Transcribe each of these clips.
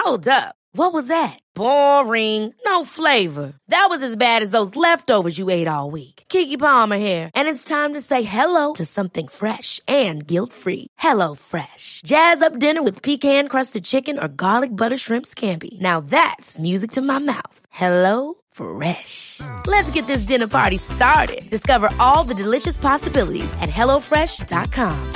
Hold up. What was that? Boring. No flavor. That was as bad as those leftovers you ate all week. Keke Palmer here, and it's time to say hello to something fresh and guilt-free. Hello Fresh. Jazz up dinner with pecan-crusted chicken or garlic butter shrimp scampi. Now that's music to my mouth. Hello Fresh. Let's get this dinner party started. Discover all the delicious possibilities at hellofresh.com.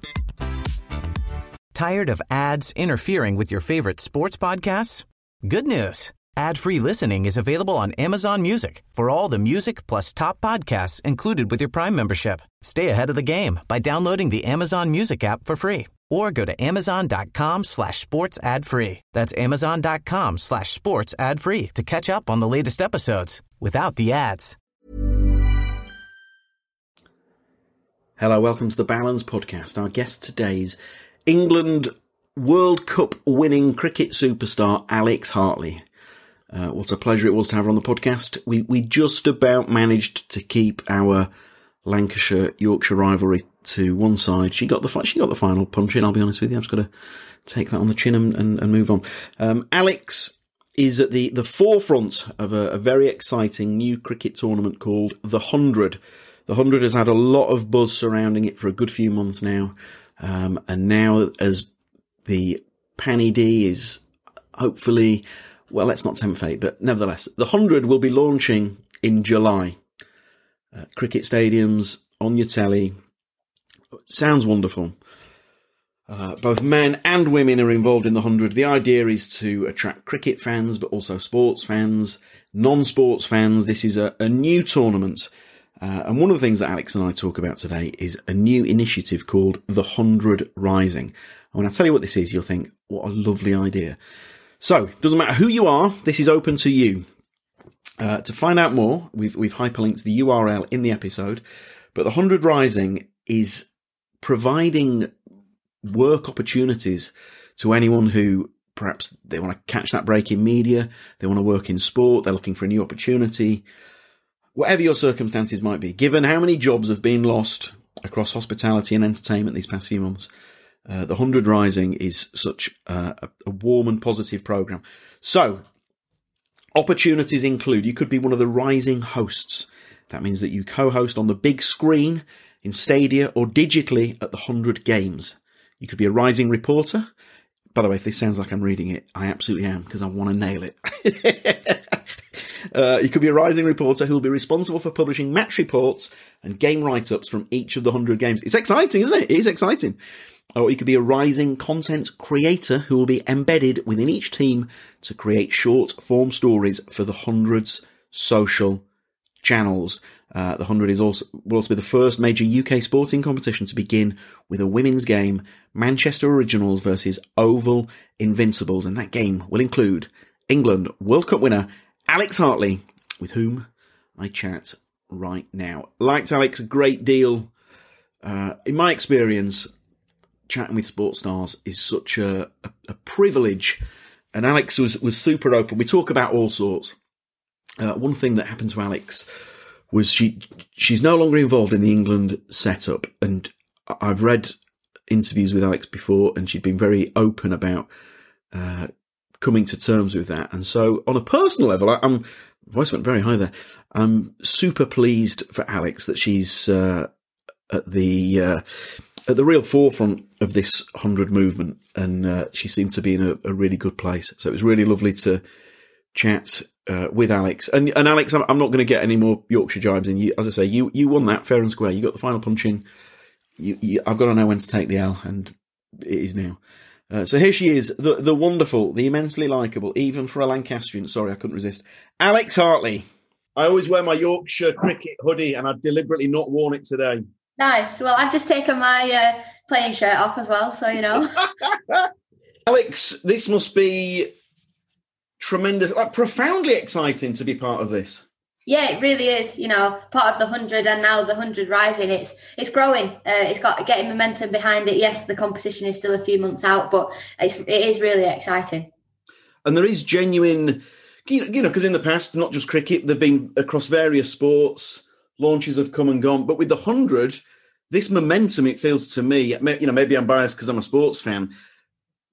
Tired of ads interfering with your favorite sports podcasts? Good news. Ad-free listening is available on Amazon Music for all the music plus top podcasts included with your Prime membership. Stay ahead of the game by downloading the Amazon Music app for free or go to amazon.com/sports ad free. That's amazon.com/sports ad free to catch up on the latest episodes without the ads. Hello, welcome to the Balance Podcast. Our guest today's England World Cup winning cricket superstar Alex Hartley. What a pleasure it was to have her on the podcast. We just about managed to keep our Lancashire-Yorkshire rivalry to one side. She got the final punch in, I'll be honest with you. I've just got to take that on the chin and move on. Alex is at the forefront of a very exciting new cricket tournament called The 100. The 100 has had a lot of buzz surrounding it for a good few months now. And now as the Panny D is hopefully, well, let's not tempt fate, but nevertheless, the 100 will be launching in July. Cricket stadiums, on your telly. Sounds wonderful. Both men and women are involved in the 100. The idea is to attract cricket fans, but also sports fans, non-sports fans. This is a new tournament. And one of the things that Alex and I talk about today is a new initiative called The 100 Rising. And when I tell you what this is, you'll think, what a lovely idea. So, doesn't matter who you are, this is open to you. To find out more, we've hyperlinked the URL in the episode, but The 100 Rising is providing work opportunities to anyone who perhaps they want to catch that break in media, they want to work in sport, they're looking for a new opportunity. Whatever your circumstances might be, given how many jobs have been lost across hospitality and entertainment these past few months, The 100 Rising is such a warm and positive programme. So, opportunities include, you could be one of the rising hosts. That means that you co-host on the big screen, in Stadia, or digitally at the 100 Games. You could be a rising reporter. By the way, if this sounds like I'm reading it, I absolutely am, because I want to nail it. You could be a rising reporter who will be responsible for publishing match reports and game write-ups from each of the 100 games. It's exciting, isn't it? It is exciting. Or you could be a rising content creator who will be embedded within each team to create short-form stories for the 100's social channels. The 100 will also be the first major UK sporting competition to begin with a women's game, Manchester Originals versus Oval Invincibles, and that game will include England World Cup winner Alex Hartley, with whom I chat right now. Liked Alex a great deal. In my experience, chatting with sports stars is such a privilege, and Alex was super open. We talk about all sorts. One thing that happened to Alex was she's no longer involved in the England setup, and I've read interviews with Alex before, and she'd been very open about coming to terms with that. And so on a personal level, voice went very high there. I'm super pleased for Alex that she's at the real forefront of this 100 movement, and she seems to be in a really good place. So it was really lovely to chat with Alex. And Alex, I'm not going to get any more Yorkshire jibes in you. As I say, you won that fair and square. You got the final punch in. I've got to know when to take the L, and it is now. So here she is, the wonderful, the immensely likeable, even for a Lancastrian. Sorry, I couldn't resist. Alex Hartley. I always wear my Yorkshire cricket hoodie, and I've deliberately not worn it today. Nice. Well, I've just taken my playing shirt off as well, so you know. Alex, this must be tremendous, profoundly exciting to be part of this. Yeah, it really is. You know, part of the 100 and now the 100 Rising. It's growing. It's got getting momentum behind it. Yes, the competition is still a few months out, but it is really exciting. And there is genuine, you know, because in the past, not just cricket, they've been across various sports. Launches have come and gone, but with the 100, this momentum, it feels to me, you know, maybe I'm biased because I'm a sports fan,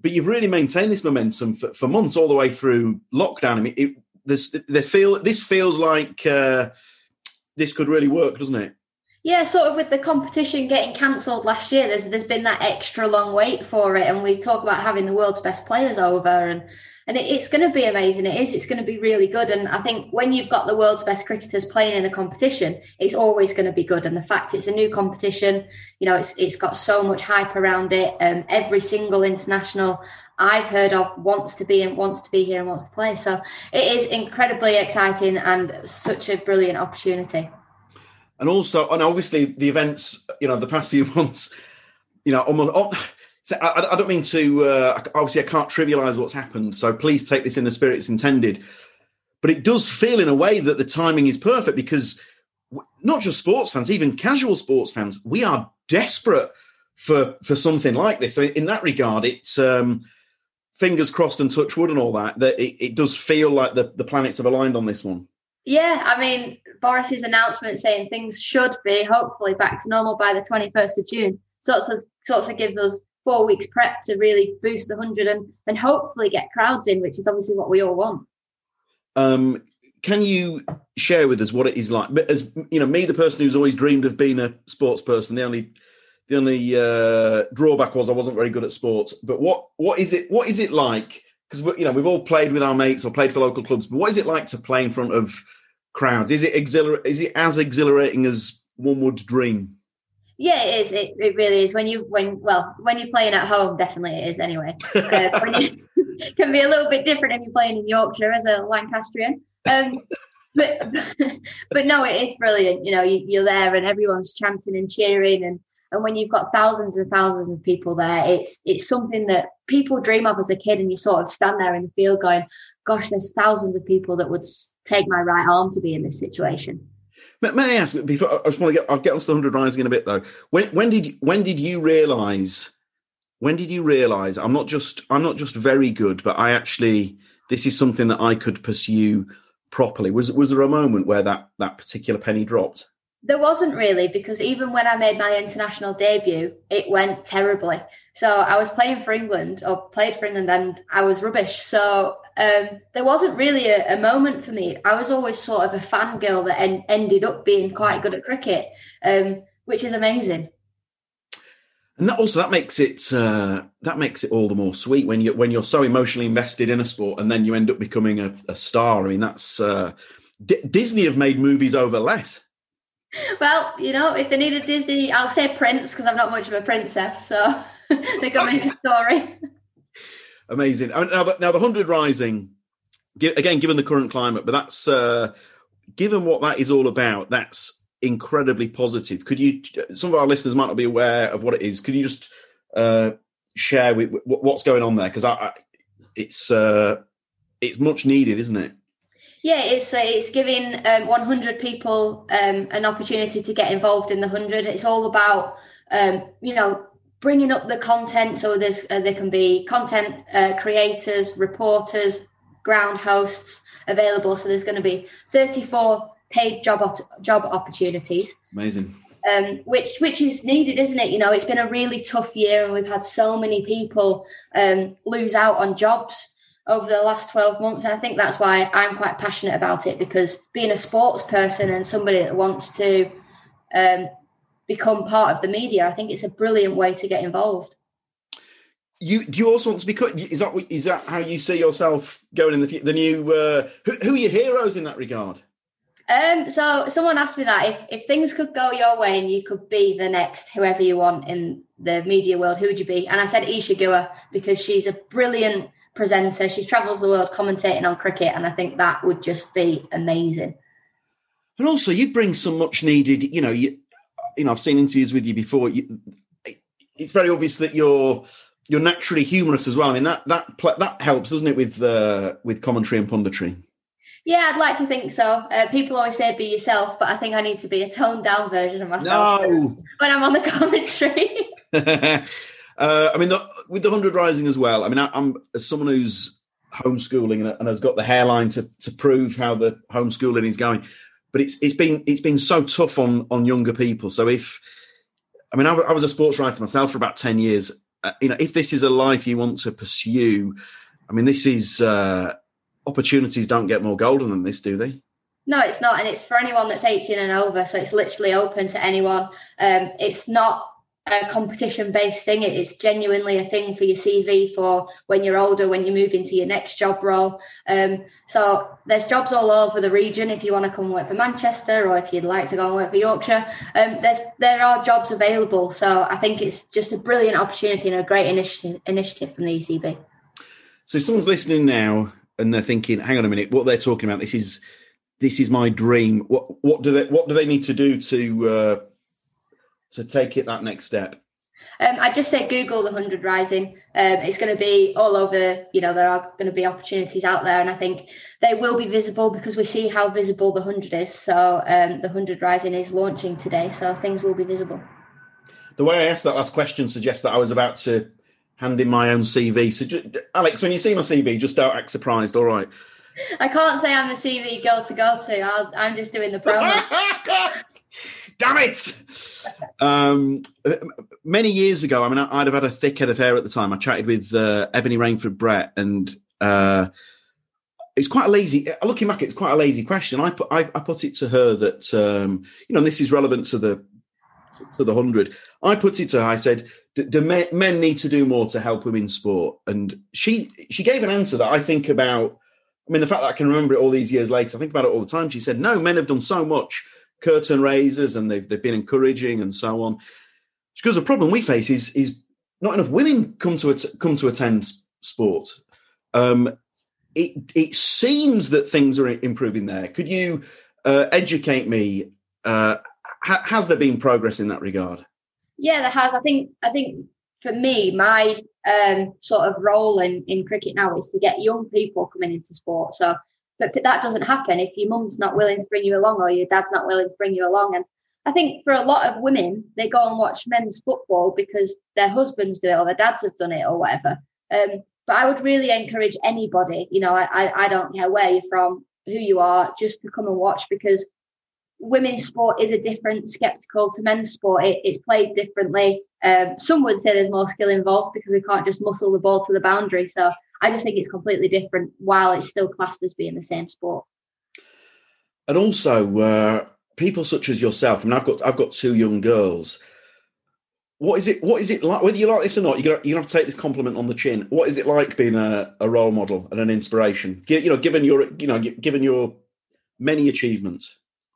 But you've really maintained this momentum for months, all the way through lockdown. I mean, this feels like this could really work, doesn't it? Yeah, sort of with the competition getting cancelled last year, there's been that extra long wait for it, and we talk about having the world's best players over, and it's going to be amazing. It's going to be really good, and I think when you've got the world's best cricketers playing in a competition, it's always going to be good. And the fact it's a new competition, it's got so much hype around it. Every single international I've heard of wants to be here and wants to play. So it is incredibly exciting and such a brilliant opportunity. And also, and obviously the events, the past few months, almost. I don't mean to. Obviously, I can't trivialise what's happened. So please take this in the spirit it's intended. But it does feel, in a way, that the timing is perfect, because not just sports fans, even casual sports fans, we are desperate for something like this. So in that regard, it's fingers crossed and touch wood and all that. That it does feel like the planets have aligned on this one. Yeah, I mean, Boris's announcement saying things should be hopefully back to normal by the 21st of June sort of gives us 4 weeks prep to really boost the 100 and hopefully get crowds in, which is obviously what we all want. Can you share with us what it is like? As me, the person who's always dreamed of being a sports person, the only drawback was I wasn't very good at sports. But what is it like? Because we've all played with our mates or played for local clubs, but what is it like to play in front of crowds? Is it as exhilarating as one would dream? Yeah, it is. It really is. When you're playing at home, definitely it is. Anyway, it can be a little bit different if you're playing in Yorkshire as a Lancastrian. But no, it is brilliant. You're there and everyone's chanting and cheering, and when you've got thousands and thousands of people there, it's something that people dream of as a kid, and you sort of stand there in the field going, "Gosh, there's thousands of people that would take my right arm to be in this situation." May I ask, before I'll get onto the 100 Rising in a bit though. When did you realise? I'm not just very good, but this is something that I could pursue properly. Was there a moment where that particular penny dropped? There wasn't really, because even when I made my international debut, it went terribly. So I was played for England, and I was rubbish. So there wasn't really a moment for me. I was always sort of a fangirl that ended up being quite good at cricket, which is amazing. And that makes it all the more sweet when you're so emotionally invested in a sport, and then you end up becoming a star. I mean, that's Disney have made movies over less. Well, if they need a Disney, I'll say Prince, because I'm not much of a princess, so they can make a story. Amazing. Now the 100 Rising, again, given the current climate, but that's given what that is all about, that's incredibly positive. Could you? Some of our listeners might not be aware of what it is. Could you just share with what's going on there? Because it's much needed, isn't it? Yeah, it's giving 100 people an opportunity to get involved in the 100. It's all about, bringing up the content. So there can be content creators, reporters, ground hosts available. So there's going to be 34 paid job opportunities. Amazing. Which is needed, isn't it? It's been a really tough year, and we've had so many people lose out on jobs over the last 12 months. And I think that's why I'm quite passionate about it, because being a sports person and somebody that wants to become part of the media, I think it's a brilliant way to get involved. Do you also want to become, is that how you see yourself going in the new, who are your heroes in that regard? So someone asked me that if things could go your way and you could be the next whoever you want in the media world, who would you be? And I said Isha Guha, because she's a brilliant presenter. She travels the world commentating on cricket, and I think that would just be amazing. And also, you bring some much needed. I've seen interviews with you before. It's very obvious that you're naturally humorous as well. I mean, that helps, doesn't it, with commentary and punditry? Yeah, I'd like to think so. People always say be yourself, but I think I need to be a toned down version of myself when I'm on the commentary. With the 100 Rising as well, I mean, I'm as someone who's homeschooling and has got the hairline to prove how the homeschooling is going, but it's been so tough on younger people. So I was a sports writer myself for about 10 years, if this is a life you want to pursue, I mean, this is opportunities don't get more golden than this, do they? No, it's not. And it's for anyone that's 18 and over. So it's literally open to anyone. It's not a competition-based thing. It's genuinely a thing for your CV for when you're older, when you move into your next job role. So there's jobs all over the region if you want to come work for Manchester, or if you'd like to go and work for Yorkshire. There are jobs available. So I think it's just a brilliant opportunity and a great initiative from the ECB. So if someone's listening now and they're thinking, hang on a minute, what they're talking about, this is my dream. What do they need to do to take it that next step? I just say Google the 100 Rising. It's going to be all over. There are going to be opportunities out there, and I think they will be visible because we see how visible the 100 is. So the 100 Rising is launching today, so things will be visible. The way I asked that last question suggests that I was about to hand in my own CV. So, Alex, when you see my CV, just don't act surprised. All right. I can't say I'm the CV girl to go to. I'm just doing the promo. Damn it! Many years ago, I mean, I'd have had a thick head of hair at the time. I chatted with Ebony Rainford Brett, and it's quite a lazy. Looking back, it's quite a lazy question. I put it to her that and this is relevant to the 100. I put it to her. I said, "Do men need to do more to help women's sport?" And she gave an answer that I think about. I mean, the fact that I can remember it all these years later, I think about it all the time. She said, "No, men have done so much, curtain raisers, and they've been encouraging and so on." She goes, "The problem we face is not enough women come to attend sport. It seems that things are improving there. Could you educate me? Has there been progress in that regard?" Yeah, there has. I think for me, my sort of role in cricket now is to get young people coming into sport. So, but that doesn't happen if your mum's not willing to bring you along or your dad's not willing to bring you along. And I think for a lot of women, they go and watch men's football because their husbands do it or their dads have done it or whatever. But I would really encourage anybody, I don't care where you're from, who you are, just to come and watch, because women's sport is a different skeptical to men's sport. It's played differently. Some would say there's more skill involved because we can't just muscle the ball to the boundary. So I just think it's completely different while it's still classed as being the same sport. And also, people such as yourself. I mean, I've got two young girls. What is it like? Whether you like this or not, you're gonna have to take this compliment on the chin. What is it like being a role model and an inspiration? Given your many achievements.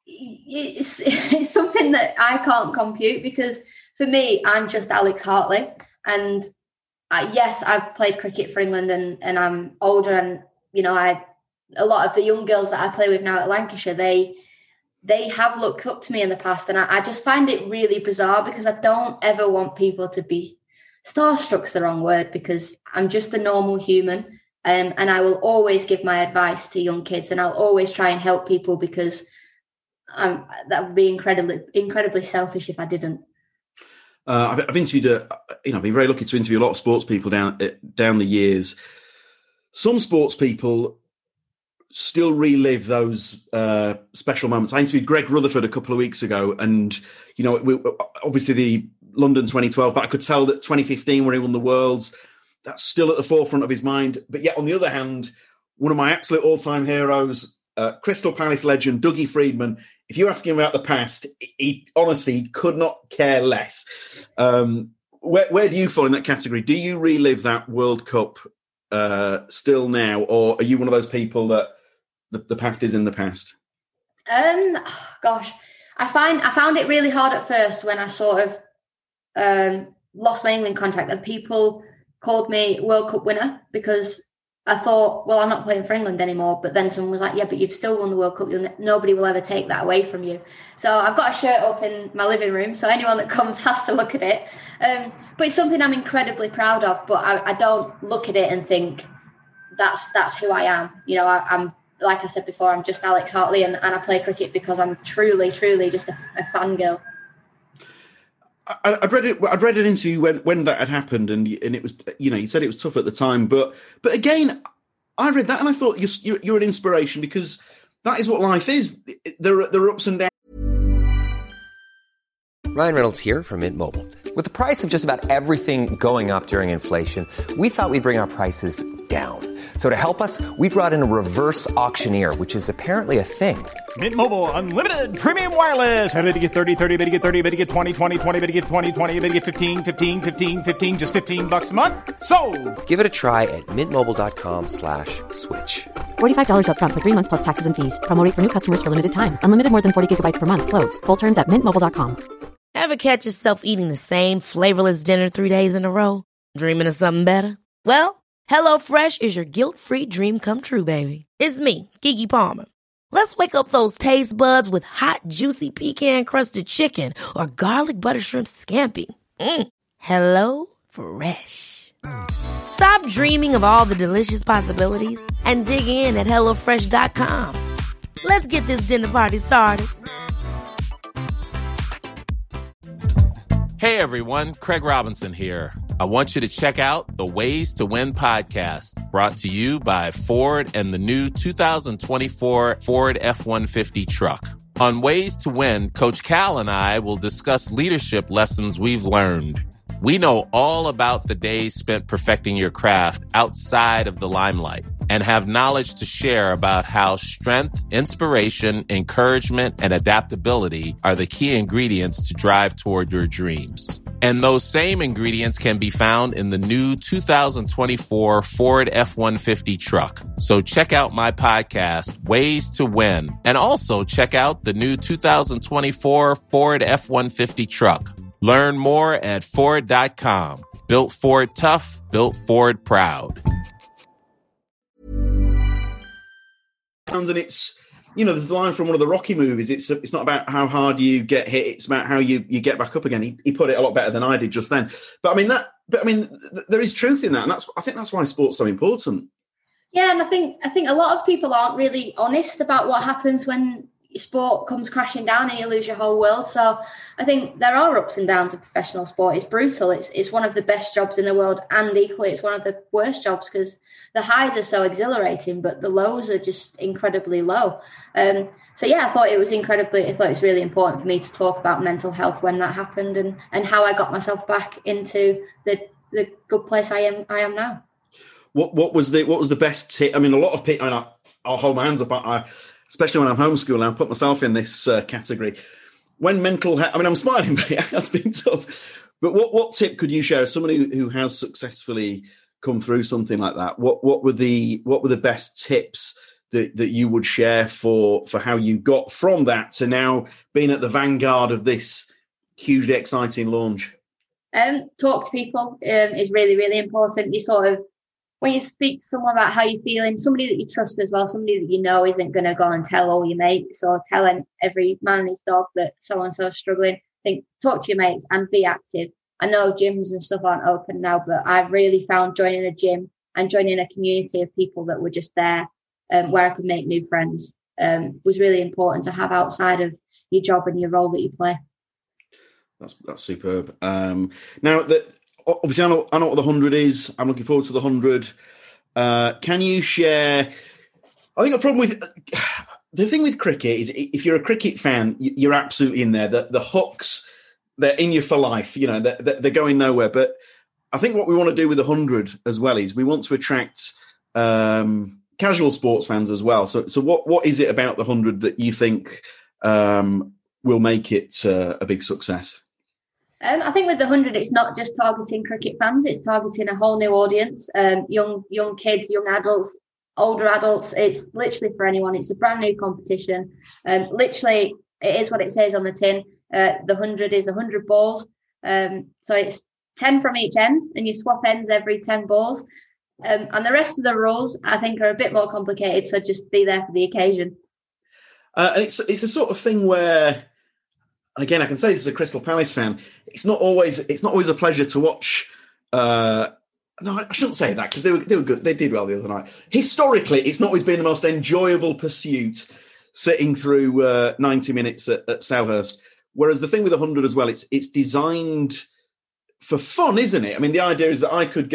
It's something that I can't compute, because for me, I'm just Alex Hartley, and yes, I've played cricket for England, and I'm older, and a lot of the young girls that I play with now at Lancashire, they have looked up to me in the past, and I just find it really bizarre, because I don't ever want people to be starstruck's the wrong word, because I'm just a normal human, and I will always give my advice to young kids, and I'll always try and help people, because that would be incredibly selfish if I didn't. I've interviewed, I've been very lucky to interview a lot of sports people down the years. Some sports people still relive those special moments. I interviewed Greg Rutherford a couple of weeks ago, and obviously the London 2012, but I could tell that 2015, when he won the Worlds, that's still at the forefront of his mind. But yet, on the other hand, one of my absolute all-time heroes, Crystal Palace legend Dougie Freedman. If you ask him about the past, he honestly could not care less. Where do you fall in that category? Do you relive that World Cup still now, or are you one of those people that the past is in the past? Gosh, I found it really hard at first when I sort of lost my England contract, and people called me World Cup winner, because I thought, well, I'm not playing for England anymore. But then someone was like, yeah, but you've still won the World Cup. Nobody will ever take that away from you. So I've got a shirt up in my living room, so anyone that comes has to look at it. But it's something I'm incredibly proud of. But I don't look at it and think that's who I am. I'm, like I said before, I'm just Alex Hartley, and I play cricket because I'm truly, truly just a fangirl. I'd read an interview when that had happened, and it was, you said it was tough at the time, but again, I read that and I thought you're an inspiration, because that is what life is. There are ups and downs. Ryan Reynolds here from Mint Mobile. With the price of just about everything going up during inflation, we thought we'd bring our prices down. So to help us, we brought in a reverse auctioneer, which is apparently a thing. Mint Mobile Unlimited Premium Wireless. How to get 30, 30, bit to get 30, bit to get 20, 20, 20, bit to get 20, 20, bit to get 15, 15, 15, 15, just $15 a month? Sold! Give it a try at mintmobile.com/switch. $45 up front for 3 months plus taxes and fees. Promo rate for new customers for limited time. Unlimited more than 40 gigabytes per month. Slows full terms at mintmobile.com. Ever catch yourself eating the same flavorless dinner 3 days in a row? Dreaming of something better? Well, HelloFresh is your guilt-free dream come true, baby. It's me, Keke Palmer. Let's wake up those taste buds with hot, juicy pecan-crusted chicken or garlic butter shrimp scampi. Hello Fresh. Stop dreaming of all the delicious possibilities and dig in at HelloFresh.com. Let's get this dinner party started. Hey everyone, Craig Robinson here. I want you to check out the Ways to Win podcast, brought to you by Ford and the new 2024 Ford F-150 truck. On Ways to Win, Coach Cal and I will discuss leadership lessons we've learned. We know all about the days spent perfecting your craft outside of the limelight and have knowledge to share about how strength, inspiration, encouragement, and adaptability are the key ingredients to drive toward your dreams. And those same ingredients can be found in the new 2024 Ford F-150 truck. So check out my podcast, Ways to Win, and also check out the new 2024 Ford F-150 truck. Learn more at Ford.com. Built Ford tough, built Ford proud. And it's, there's the line from one of the Rocky movies. It's not about how hard you get hit. It's about how you get back up again. He put it a lot better than I did just then. But there is truth in that. And I think that's why sport's so important. Yeah. And I think a lot of people aren't really honest about what happens when sport comes crashing down and you lose your whole world. So I think there are ups and downs of professional sport. It's brutal. It's one of the best jobs in the world, and equally it's one of the worst jobs because the highs are so exhilarating, but the lows are just incredibly low. So yeah, I thought it was really important for me to talk about mental health when that happened and how I got myself back into the good place I am now. What was the best tip? I mean, a lot of people, I'll hold my hands up. Especially when I'm homeschooling, I'll put myself in this category. When mental health, I'm smiling, but it has been tough. But what tip could you share as somebody who has successfully come through something like that? What were the best tips that you would share for how you got from that to now being at the vanguard of this hugely exciting launch? Talk to people is really, really important. When you speak to someone about how you're feeling, somebody that you trust as well, somebody that you know isn't going to go and tell all your mates or telling every man and his dog that so-and-so is struggling. Talk to your mates and be active. I know gyms and stuff aren't open now, but I really found joining a gym and joining a community of people that were just there where I could make new friends was really important to have outside of your job and your role that you play. That's superb. Now that obviously I know what the 100 is. I'm looking forward to the 100. Can you share? I think the thing with cricket is if you're a cricket fan, you're absolutely in there. The hooks, they're in you for life. They're going nowhere. But I think what we want to do with the 100 as well is we want to attract casual sports fans as well. So what is it about the 100 that you think will make it a big success? I think with the 100, it's not just targeting cricket fans; it's targeting a whole new audience, young kids, young adults, older adults. It's literally for anyone. It's a brand new competition. Literally, it is what it says on the tin. The 100 is 100 balls. So it's 10 from each end, and you swap ends every 10 balls. And the rest of the rules, I think, are a bit more complicated. So just be there for the occasion. And it's the sort of thing where, again, I can say this as a Crystal Palace fan, it's not always a pleasure to watch. No, I shouldn't say that because they were good. They did well the other night. Historically, it's not always been the most enjoyable pursuit sitting through 90 minutes at Selhurst. Whereas the thing with 100 as well, it's designed for fun, isn't it? I mean, the idea is that I could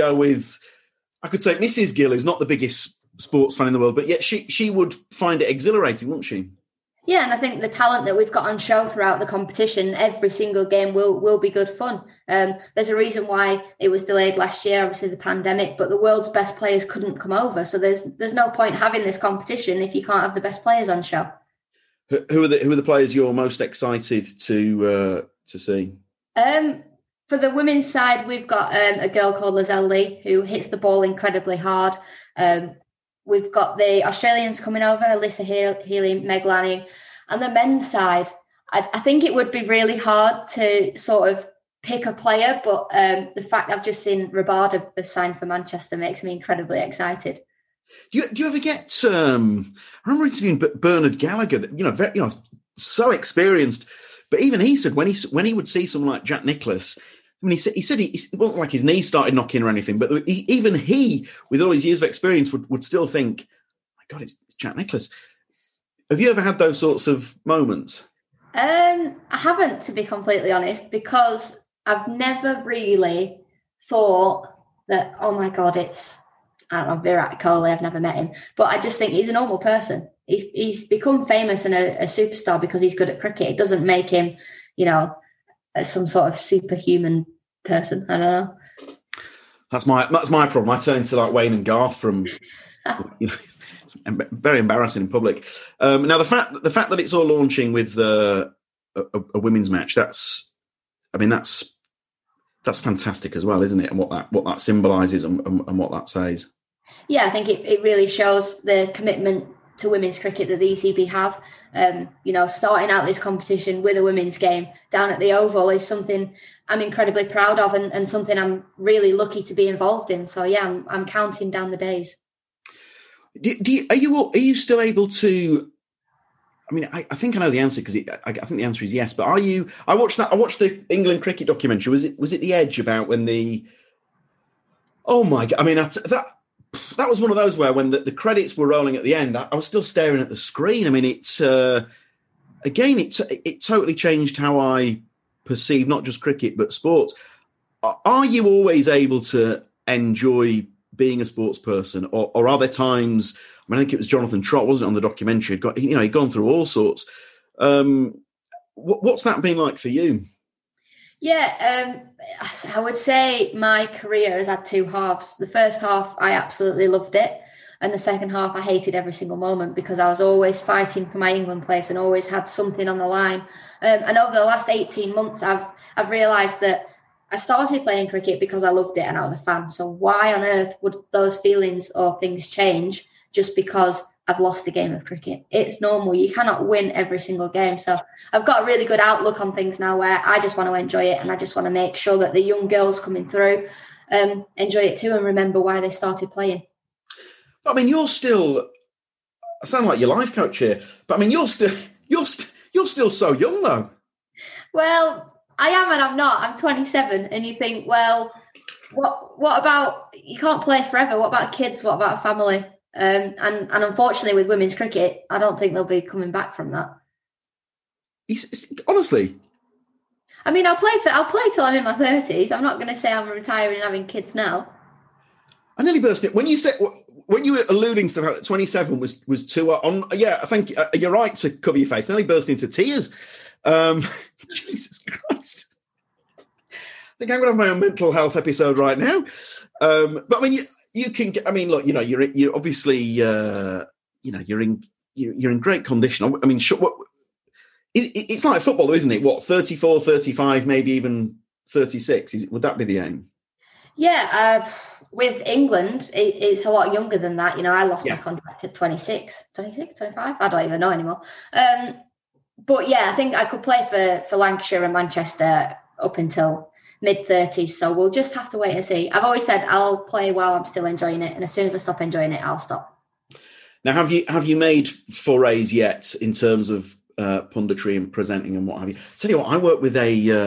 say Mrs. Gill, who's not the biggest sports fan in the world, but yet she would find it exhilarating, wouldn't she? Yeah, and I think the talent that we've got on show throughout the competition, every single game will be good fun. There's a reason why it was delayed last year, obviously the pandemic, but the world's best players couldn't come over. So there's no point having this competition if you can't have the best players on show. Who are the players you're most excited to see? For the women's side, we've got a girl called Lizelle Lee who hits the ball incredibly hard. We've got the Australians coming over, Alyssa Healy, Meg Lanning. And the men's side, I think it would be really hard to sort of pick a player, but the fact I've just seen Rabada have signed for Manchester makes me incredibly excited. Do you ever get? I remember interviewing Bernard Gallagher. So experienced, but even he said when he would see someone like Jack Nicklaus. I mean, he said it wasn't like his knee started knocking or anything, but even he, with all his years of experience, would still think, "My God, it's Jack Nicklaus." Have you ever had those sorts of moments? I haven't, to be completely honest, because I've never really thought that, oh my God, it's, I don't know, Virat Kohli. I've never met him, but I just think he's a normal person. He's become famous and a superstar because he's good at cricket. It doesn't make him, some sort of superhuman person. I don't know. That's my problem. I turn into like Wayne and Garth from, it's very embarrassing in public. Now the fact that it's all launching with a women's match, that's fantastic as well, isn't it? And what that symbolises and what that says. Yeah, I think it really shows the commitment to women's cricket that the ECB have. Starting out this competition with a women's game down at the Oval is something I'm incredibly proud of and something I'm really lucky to be involved in. So yeah, I'm counting down the days. Are you still able to? I mean, I think I know the answer because I think the answer is yes. But are you? I watched the England cricket documentary. Was it The Edge about when the? Oh my God! I mean, that was one of those where when the credits were rolling at the end, I was still staring at the screen. I mean, it totally changed how I perceive not just cricket but sports. Are you always able to enjoy being a sports person, or are there times? I mean, I think it was Jonathan Trott, wasn't it, on the documentary? He'd gone through all sorts. What's that been like for you? Yeah, I would say my career has had two halves. The first half, I absolutely loved it. And the second half, I hated every single moment because I was always fighting for my England place and always had something on the line. And over the last 18 months, I've realised that I started playing cricket because I loved it and I was a fan. So why on earth would those feelings or things change just because I've lost a game of cricket? It's normal. You cannot win every single game. So I've got a really good outlook on things now where I just want to enjoy it and I just want to make sure that the young girls coming through enjoy it too and remember why they started playing. I mean, you're still, I sound like your life coach here, but I mean, you're still so young though. Well, I am and I'm not. I'm 27 and you think, well, what about, you can't play forever. What about kids? What about a family? And unfortunately with women's cricket, I don't think they'll be coming back from that. Honestly, I mean, I'll play till I'm in my 30s. I'm not going to say I'm retiring and having kids now. I nearly burst it when you were alluding to the fact that 27 was too on. Yeah, I think you're right to cover your face. I nearly burst into tears. Jesus Christ! I think I'm going to have my own mental health episode right now. But I mean, you can. I mean, look, you're obviously, you're in great condition. I mean, it's like football, though, isn't it? What, 34, 35, maybe even 36? Would that be the aim? Yeah. With England, it's a lot younger than that. I lost my contract at 26, 25. I don't even know anymore. But yeah, I think I could play for Lancashire and Manchester up until mid-30s. So we'll just have to wait and see. I've always said I'll play while I'm still enjoying it. And as soon as I stop enjoying it, I'll stop. Now, have you made forays yet in terms of punditry and presenting and what have you? Tell you what, I work with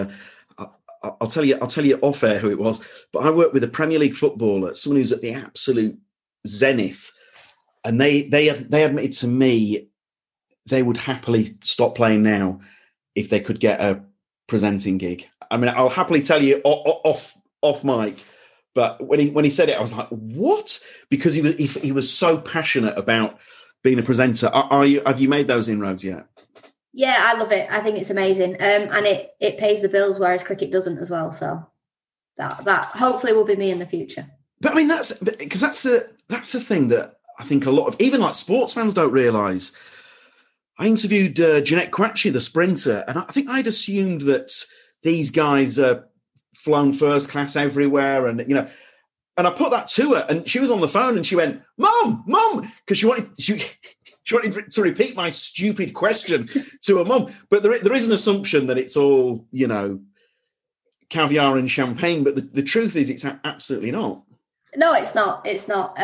I'll tell you off air who it was, but I work with a Premier League footballer, someone who's at the absolute zenith, and they admitted to me they would happily stop playing now if they could get a presenting gig. I mean, I'll happily tell you off mic, but when he said it, I was like, what? Because he was so passionate about being a presenter. Have you made those inroads yet? Yeah, I love it. I think it's amazing. And it pays the bills, whereas cricket doesn't as well. So that hopefully will be me in the future. But I mean, that's the thing that I think a lot of, even like sports fans, don't realise. I interviewed Jeanette Quatchy, the sprinter, and I think I'd assumed that these guys are flown first class everywhere, and and I put that to her, and she was on the phone, and she went, "Mum," because she wanted to repeat my stupid question to her mum. But there is an assumption that it's all caviar and champagne, but the truth is, it's absolutely not. No, it's not. It's not.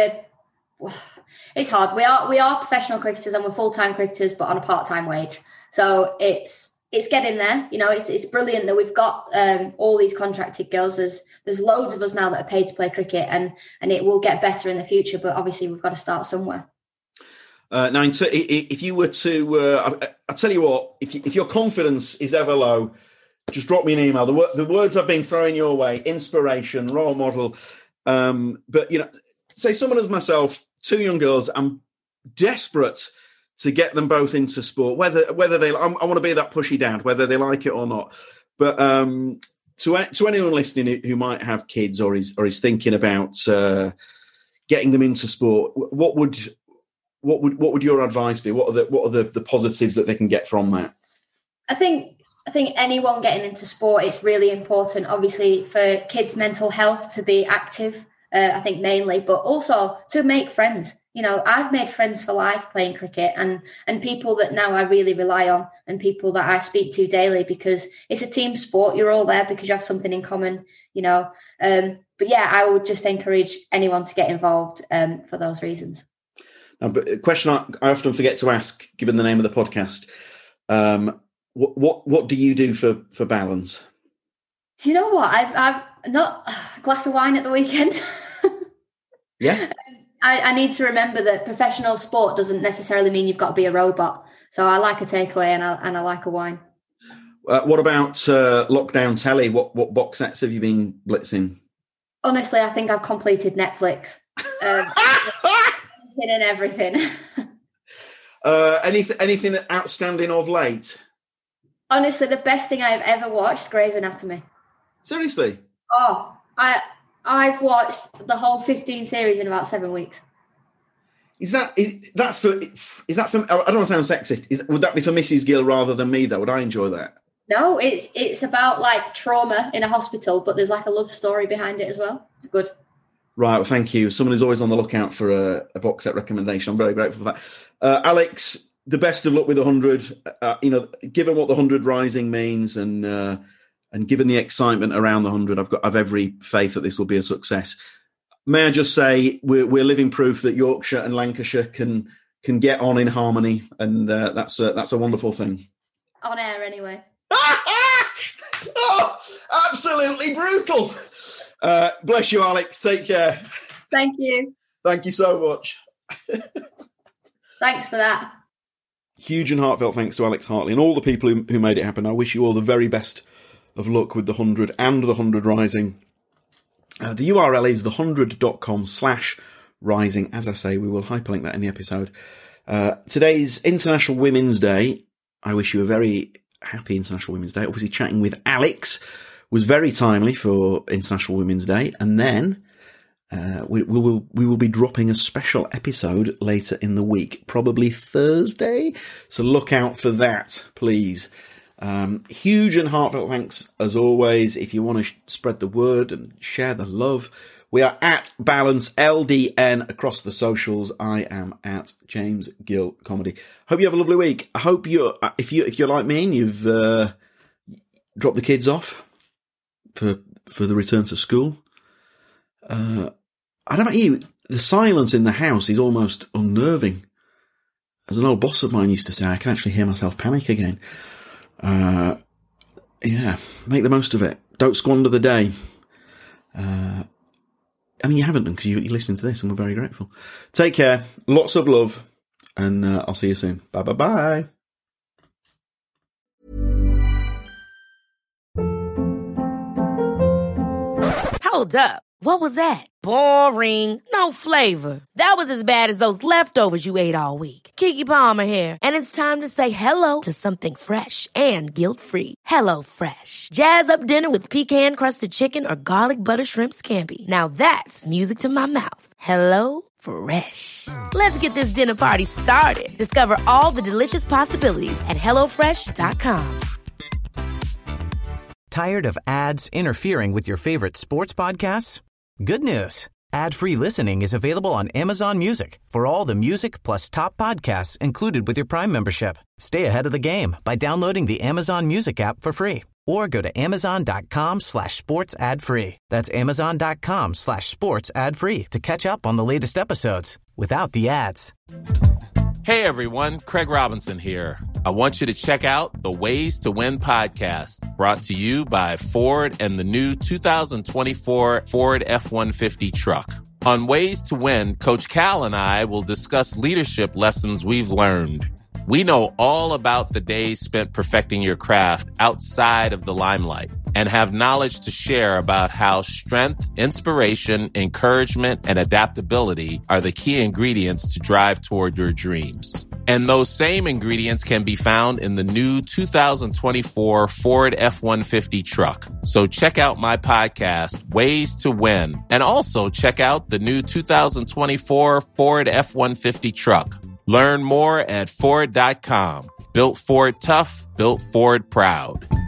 It's hard. We are professional cricketers and we're full-time cricketers, but on a part-time wage. So it's getting there. It's brilliant that we've got all these contracted girls. There's loads of us now that are paid to play cricket, and it will get better in the future. But obviously, we've got to start somewhere. Now, if you were to, I tell you what, if your confidence is ever low, just drop me an email. The words I've been throwing your way: inspiration, role model. But say someone as myself, 2 young girls, I'm desperate to get them both into sport. Whether they, I want to be that pushy dad, whether they like it or not. But to anyone listening who might have kids or is thinking about getting them into sport, what would your advice be? What are the positives that they can get from that? I think anyone getting into sport, it's really important, obviously, for kids' mental health to be active. I think mainly, but also to make friends. I've made friends for life playing cricket, and people that now I really rely on, and people that I speak to daily, because it's a team sport. You're all there because you have something in common, But yeah, I would just encourage anyone to get involved for those reasons. But a question I often forget to ask, given the name of the podcast, what do you do for balance? Do you know what? I've not a glass of wine at the weekend. Yeah. I need to remember that professional sport doesn't necessarily mean you've got to be a robot. So I like a takeaway and I like a wine. What about lockdown telly? What box sets have you been blitzing? Honestly, I think I've completed Netflix. And everything. Anything outstanding of late? Honestly, the best thing I've ever watched, Grey's Anatomy. Seriously? Oh, I've watched the whole 15 series in about 7 weeks. Is that for? I don't want to sound sexist. Would that be for Mrs. Gill rather than me though? Would I enjoy that? No, it's about like trauma in a hospital, but there's like a love story behind it as well. It's good. Right, well, thank you. Someone who's always on the lookout for a box set recommendation. I'm very grateful for that. Alex, the best of luck with the 100. Given what the 100 Rising means, and given the excitement around the 100, I've every faith that this will be a success. May I just say we're living proof that Yorkshire and Lancashire can get on in harmony, and that's a wonderful thing. On air, anyway. Oh, absolutely brutal. Bless you, Alex. Take care. Thank you. Thank you so much. Thanks for that. Huge and heartfelt thanks to Alex Hartley and all the people who made it happen. I wish you all the very best of luck with the 100 and the 100 Rising. The URL is the100.com/rising. As I say, we will hyperlink that in the episode. Today's International Women's Day. I wish you a very happy International Women's Day. Obviously, chatting with Alex was very timely for International Women's Day. And then we will be dropping a special episode later in the week, probably Thursday. So look out for that, please. Huge and heartfelt thanks, as always. If you want to spread the word and share the love, we are at Balance LDN across the socials. I am at James Gill Comedy. Hope you have a lovely week. I hope if you're like me and you've dropped the kids off for the return to school. I don't know about you, the silence in the house is almost unnerving. As an old boss of mine used to say, I can actually hear myself panic again. Yeah, make the most of it. Don't squander the day. I mean, you haven't done because you're listening to this, and we're very grateful. Take care. Lots of love, and I'll see you soon. Bye, bye, bye. Hold up. What was that? Boring. No flavor. That was as bad as those leftovers you ate all week. Keke Palmer here, and it's time to say hello to something fresh and guilt-free. Hello Fresh. Jazz up dinner with pecan-crusted chicken or garlic butter shrimp scampi. Now that's music to my mouth. Hello Fresh. Let's get this dinner party started. Discover all the delicious possibilities at HelloFresh.com. Tired of ads interfering with your favorite sports podcasts? Good news. Ad-free listening is available on Amazon Music for all the music plus top podcasts included with your Prime membership. Stay ahead of the game by downloading the Amazon Music app for free or go to amazon.com/sports ad free. That's amazon.com/sports ad free to catch up on the latest episodes without the ads. Hey everyone, Craig Robinson here. I want you to check out the Ways to Win podcast, brought to you by Ford and the new 2024 Ford F-150 truck. On Ways to Win, Coach Cal and I will discuss leadership lessons we've learned. We know all about the days spent perfecting your craft outside of the limelight and have knowledge to share about how strength, inspiration, encouragement, and adaptability are the key ingredients to drive toward your dreams. And those same ingredients can be found in the new 2024 Ford F-150 truck. So check out my podcast, Ways to Win, and also check out the new 2024 Ford F-150 truck. Learn more at Ford.com. Built Ford tough, built Ford proud.